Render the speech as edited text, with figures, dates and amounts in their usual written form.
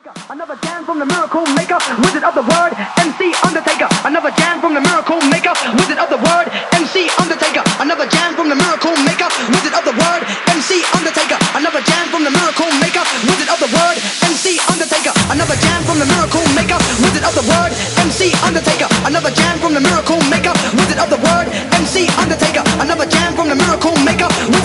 Another jam from the miracle maker, wizard of the word, MC Undertaker. Another jam from the miracle maker, wizard of the word, MC Undertaker. Another jam from the miracle maker, wizard of the word, MC Undertaker. Another jam from the miracle maker, wizard of the word, MC Undertaker. Another jam from the miracle maker, wizard of the word, MC Undertaker. Another jam from the miracle maker, wizard of the word, MC Undertaker. Another jam from the miracle maker.